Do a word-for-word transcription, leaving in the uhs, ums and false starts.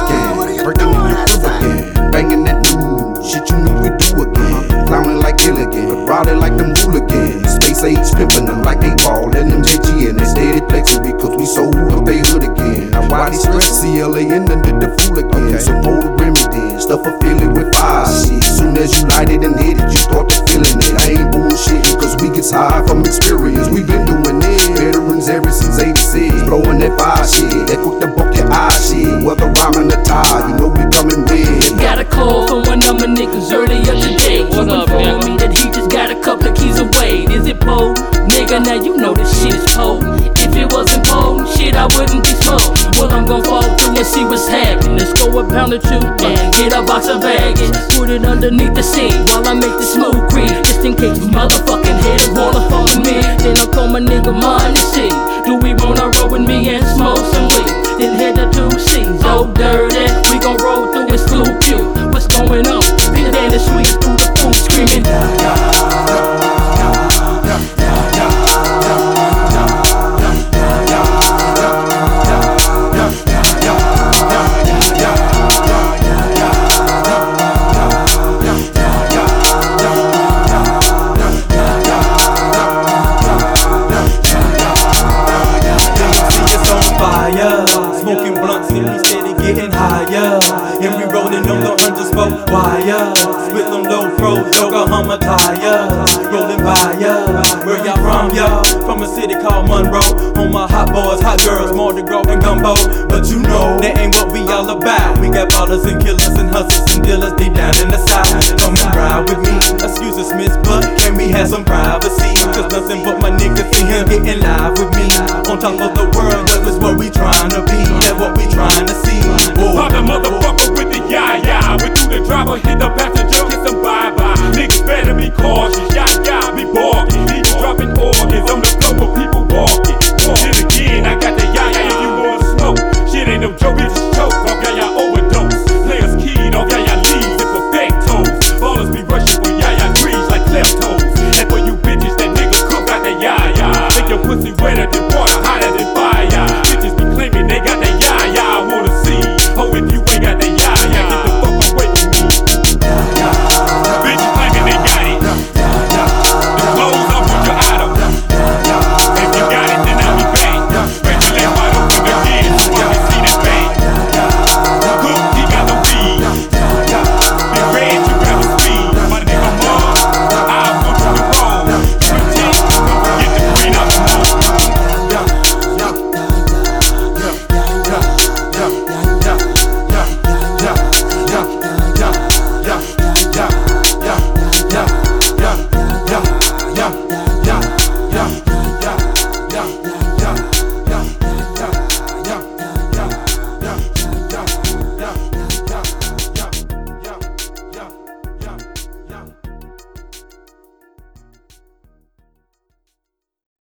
again. Breaking in your crib again. Banging that new shit you knew we do again. Clowning like Gilligan, rowdy like them hooligans. Space age pimpin' them like eight ball and them J G and they steady flexin' because we so up they hood again. Now why they stress C L A and then did the fool again. So hold the remedy, stuff a feeling with fire shit. Soon as you light it and hit it, you start to feeling it. I ain't bullshitting cause we get high from experience. We been doing it, veterans ever since eighty-six. Blowing that fire shit, that quick to buck your eye shit. Whether rhyming or tie, you know we coming with. Got a call from one of my niggas earlier today. He informed me that he just got a couple of keys away. Is it Poe? Nigga, now you know this shit is Poe. If it wasn't Poe, shit, I wouldn't be smoked. Well, I'm gon' fall through and see what's happening. Let's go a pound or two and get a box of baggage. Put it underneath the seat while I make the smooth creep. Just in case these motherfucking haters wanna fuck with me. Then I'll call my nigga mine and see. Do we wanna roll with me and smoke some weed? Then head to two C's, oh dirty. We gon' roll through this blue pew. What's going on? Peter Pan is sweet through the food screaming. Smoking blunts and we steady getting higher. And we rolling on the underspoke wire. Spit them low pros, Yokohama tires. Rolling by ya. Where y'all from, y'all? From a city called Monroe. Home my hot boys, hot girls, Mardi Gras and gumbo. But you know, that ain't what we all about. We got ballers and killers and hustlers and dealers deep down in the south. Come and ride with me. Excuse us, miss, but can we have some privacy? Cause nothing but my niggas in here getting live with me. On top of the world, that is what we trying to be. That's what we trying to see. Whoa.